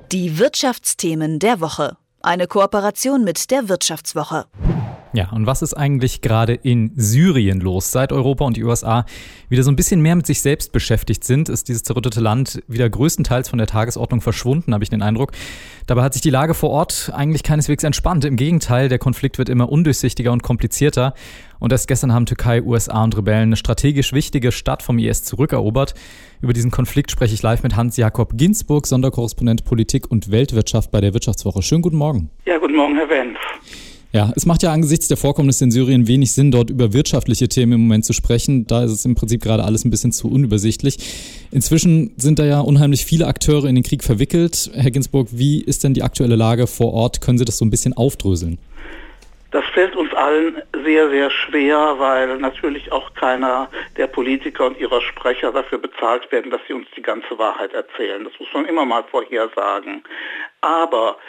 Die Wirtschaftsthemen der Woche. Eine Kooperation mit der Wirtschaftswoche. Ja, und was ist eigentlich gerade in Syrien los? Seit Europa und die USA wieder so ein bisschen mehr mit sich selbst beschäftigt sind, ist dieses zerrüttete Land wieder größtenteils von der Tagesordnung verschwunden, habe ich den Eindruck. Dabei hat sich die Lage vor Ort eigentlich keineswegs entspannt. Im Gegenteil, der Konflikt wird immer undurchsichtiger und komplizierter. Und erst gestern haben Türkei, USA und Rebellen eine strategisch wichtige Stadt vom IS zurückerobert. Über diesen Konflikt spreche ich live mit Hans-Jakob Ginsburg, Sonderkorrespondent Politik und Weltwirtschaft bei der Wirtschaftswoche. Schönen guten Morgen. Ja, guten Morgen, Herr Wenz. Ja, es macht ja angesichts der Vorkommnisse in Syrien wenig Sinn, dort über wirtschaftliche Themen im Moment zu sprechen. Da ist es im Prinzip gerade alles ein bisschen zu unübersichtlich. Inzwischen sind da ja unheimlich viele Akteure in den Krieg verwickelt. Herr Ginsburg, wie ist denn die aktuelle Lage vor Ort? Können Sie das so ein bisschen aufdröseln? Das fällt uns allen sehr, sehr schwer, weil natürlich auch keiner der Politiker und ihrer Sprecher dafür bezahlt werden, dass sie uns die ganze Wahrheit erzählen. Das muss man immer mal vorhersagen. Aber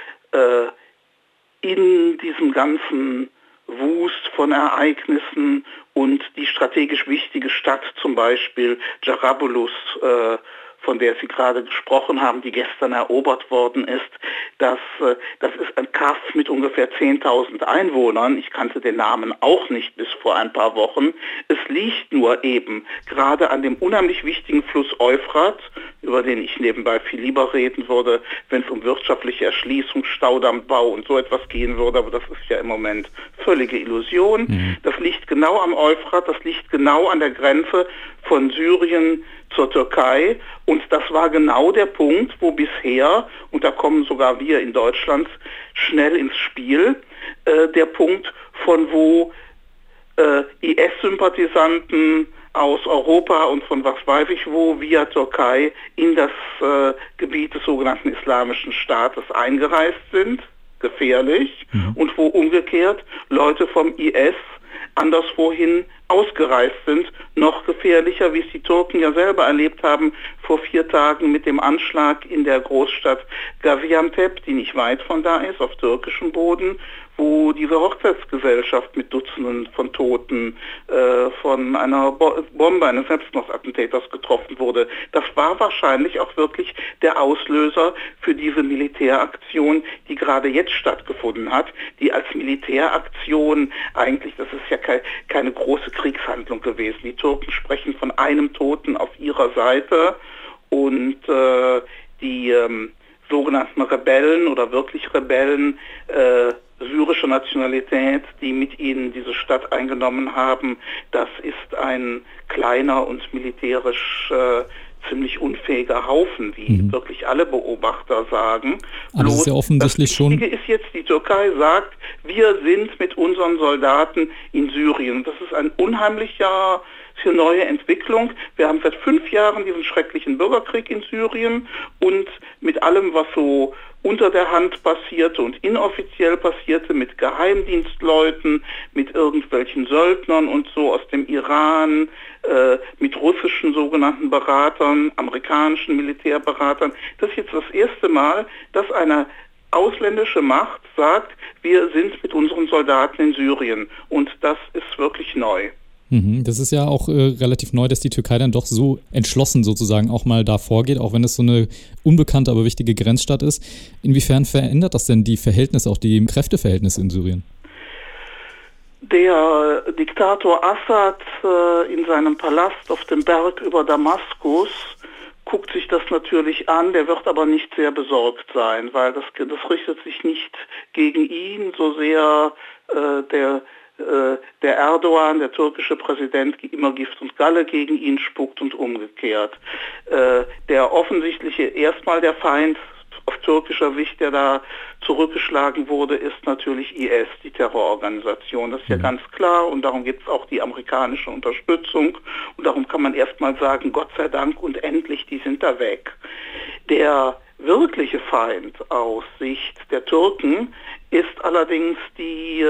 in diesem ganzen Wust von Ereignissen und die strategisch wichtige Stadt, zum Beispiel Jarabulus, von der Sie gerade gesprochen haben, die gestern erobert worden ist, das ist ein Kaff mit ungefähr 10.000 Einwohnern. Ich kannte den Namen auch nicht bis vor ein paar Wochen. Es liegt nur eben gerade an dem unheimlich wichtigen Fluss Euphrat, über den ich nebenbei viel lieber reden würde, wenn es um wirtschaftliche Erschließung, Staudammbau und so etwas gehen würde, aber das ist ja im Moment völlige Illusion. Das liegt genau am Euphrat, das liegt genau an der Grenze von Syrien zur Türkei, und das war genau der Punkt, wo bisher, und da kommen sogar wir in Deutschland schnell ins Spiel, der Punkt, von wo IS-Sympathisanten aus Europa und von was weiß ich wo via Türkei in das Gebiet des sogenannten Islamischen Staates eingereist sind, gefährlich, und wo umgekehrt Leute vom IS anderswohin ausgereist sind, noch gefährlicher, wie es die Türken ja selber erlebt haben vor 4 Tagen mit dem Anschlag in der Großstadt Gaziantep, die nicht weit von da ist, auf türkischem Boden, wo diese Hochzeitsgesellschaft mit Dutzenden von Toten von einer Bombe eines Selbstmordattentäters getroffen wurde. Das war wahrscheinlich auch wirklich der Auslöser für diese Militäraktion, die gerade jetzt stattgefunden hat, die als Militäraktion eigentlich, das ist ja keine große Kriegshandlung gewesen. Die Türken sprechen von einem Toten auf ihrer Seite, und die sogenannten Rebellen oder wirklich Rebellen syrischer Nationalität, die mit ihnen diese Stadt eingenommen haben, das ist ein kleiner und militärisch ziemlich unfähiger Haufen, wie wirklich alle Beobachter sagen. Aber das ist ja offensichtlich schon. Das Wichtige ist jetzt, die Türkei sagt, wir sind mit unseren Soldaten in Syrien. Das ist ein unheimlicher für neue Entwicklung. Wir haben seit 5 Jahren diesen schrecklichen Bürgerkrieg in Syrien, und mit allem, was so unter der Hand passierte und inoffiziell passierte, mit Geheimdienstleuten, mit irgendwelchen Söldnern und so aus dem Iran, mit russischen sogenannten Beratern, amerikanischen Militärberatern. Das ist jetzt das erste Mal, dass eine ausländische Macht sagt, wir sind mit unseren Soldaten in Syrien, und das ist wirklich neu. Das ist ja auch relativ neu, dass die Türkei dann doch so entschlossen sozusagen auch mal da vorgeht, auch wenn es so eine unbekannte, aber wichtige Grenzstadt ist. Inwiefern verändert das denn die Verhältnisse, auch die Kräfteverhältnisse in Syrien? Der Diktator Assad in seinem Palast auf dem Berg über Damaskus guckt sich das natürlich an, der wird aber nicht sehr besorgt sein, weil das richtet sich nicht gegen ihn, so sehr der Erdogan, der türkische Präsident, immer Gift und Galle gegen ihn spuckt und umgekehrt. Der offensichtliche erstmal der Feind aus türkischer Sicht, der da zurückgeschlagen wurde, ist natürlich IS, die Terrororganisation. Das ist ja ganz klar, und darum gibt es auch die amerikanische Unterstützung, und darum kann man erstmal sagen, Gott sei Dank und endlich, die sind da weg. Der wirkliche Feind aus Sicht der Türken ist allerdings die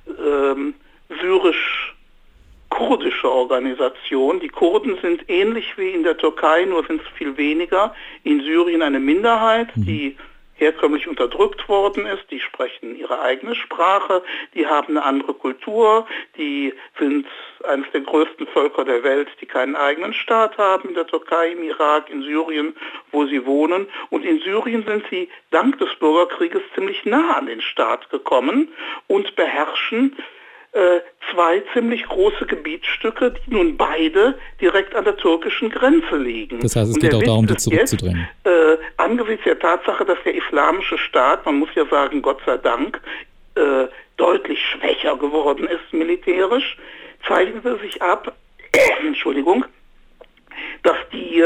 syrisch-kurdische Organisation. Die Kurden sind ähnlich wie in der Türkei, nur sind es viel weniger. In Syrien eine Minderheit, die herkömmlich unterdrückt worden ist. Die sprechen ihre eigene Sprache, die haben eine andere Kultur, die sind eines der größten Völker der Welt, die keinen eigenen Staat haben, in der Türkei, im Irak, in Syrien, wo sie wohnen. Und in Syrien sind sie dank des Bürgerkrieges ziemlich nah an den Staat gekommen und beherrschen zwei ziemlich große Gebietsstücke, die nun beide direkt an der türkischen Grenze liegen. Das heißt, es geht auch darum, die zurückzudrängen. Angesichts der Tatsache, dass der Islamische Staat, man muss ja sagen, Gott sei Dank, deutlich schwächer geworden ist militärisch, zeichnete sich ab, Entschuldigung, dass die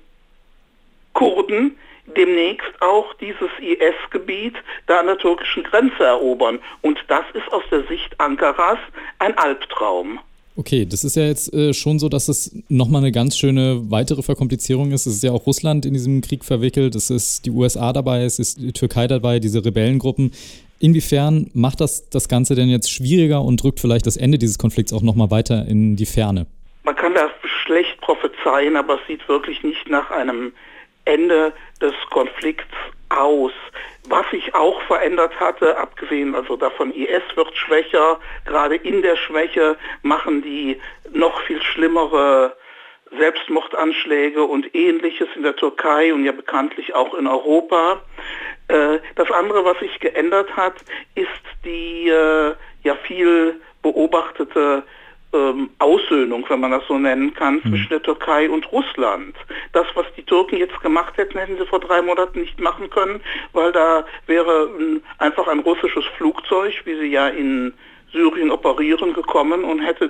Kurden demnächst auch dieses IS-Gebiet da an der türkischen Grenze erobern. Und das ist aus der Sicht Ankaras ein Albtraum. Okay, das ist ja jetzt schon so, dass es nochmal eine ganz schöne weitere Verkomplizierung ist. Es ist ja auch Russland in diesem Krieg verwickelt, es ist die USA dabei, es ist die Türkei dabei, diese Rebellengruppen. Inwiefern macht das Ganze denn jetzt schwieriger und drückt vielleicht das Ende dieses Konflikts auch nochmal weiter in die Ferne? Man kann das schlecht prophezeien, aber es sieht wirklich nicht nach einem Ende des Konflikts aus. Was sich auch verändert hatte, abgesehen also davon, IS wird schwächer, gerade in der Schwäche machen die noch viel schlimmere Selbstmordanschläge und Ähnliches in der Türkei und ja bekanntlich auch in Europa. Das andere, was sich geändert hat, ist die ja viel beobachtete Aussöhnung, wenn man das so nennen kann, zwischen der Türkei und Russland. Das, was die Türken jetzt gemacht hätten, hätten sie vor 3 Monaten nicht machen können, weil da wäre einfach ein russisches Flugzeug, wie sie ja in Syrien operieren, gekommen und hätte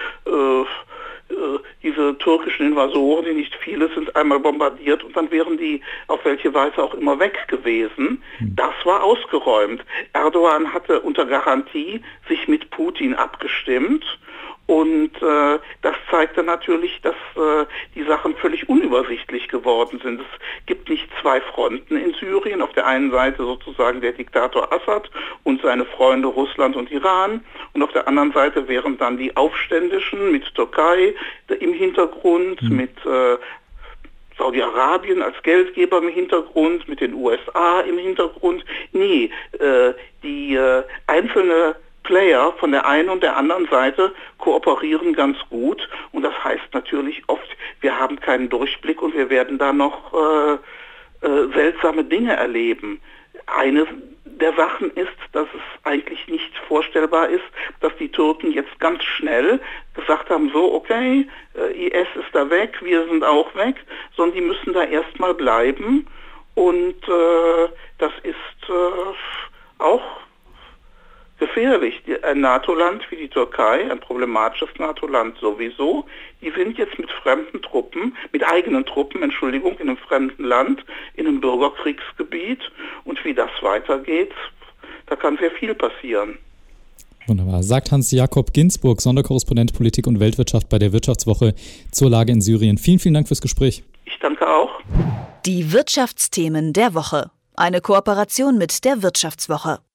diese türkischen Invasoren, die nicht viele sind, einmal bombardiert und dann wären die auf welche Weise auch immer weg gewesen. Das war ausgeräumt. Erdogan hatte unter Garantie sich mit Putin abgestimmt. Und das zeigte natürlich, dass die Sachen völlig unübersichtlich geworden sind. Es gibt nicht 2 Fronten in Syrien. Auf der einen Seite sozusagen der Diktator Assad und seine Freunde Russland und Iran. Und auf der anderen Seite wären dann die Aufständischen mit Türkei im Hintergrund, mit Saudi-Arabien als Geldgeber im Hintergrund, mit den USA im Hintergrund. Nee, die einzelne Player von der einen und der anderen Seite kooperieren ganz gut und das heißt natürlich oft, wir haben keinen Durchblick und wir werden da noch seltsame Dinge erleben. Eine der Sachen ist, dass es eigentlich nicht vorstellbar ist, dass die Türken jetzt ganz schnell gesagt haben, so okay, IS ist da weg, wir sind auch weg, sondern die müssen da erstmal bleiben und das ist auch gefährlich. Ein NATO-Land wie die Türkei, ein problematisches NATO-Land sowieso, die sind jetzt mit fremden Truppen, mit eigenen Truppen, in einem fremden Land, in einem Bürgerkriegsgebiet und wie das weitergeht, da kann sehr viel passieren. Wunderbar. Sagt Hans-Jakob Ginsburg, Sonderkorrespondent Politik und Weltwirtschaft bei der Wirtschaftswoche zur Lage in Syrien. Vielen, vielen Dank fürs Gespräch. Ich danke auch. Die Wirtschaftsthemen der Woche. Eine Kooperation mit der Wirtschaftswoche.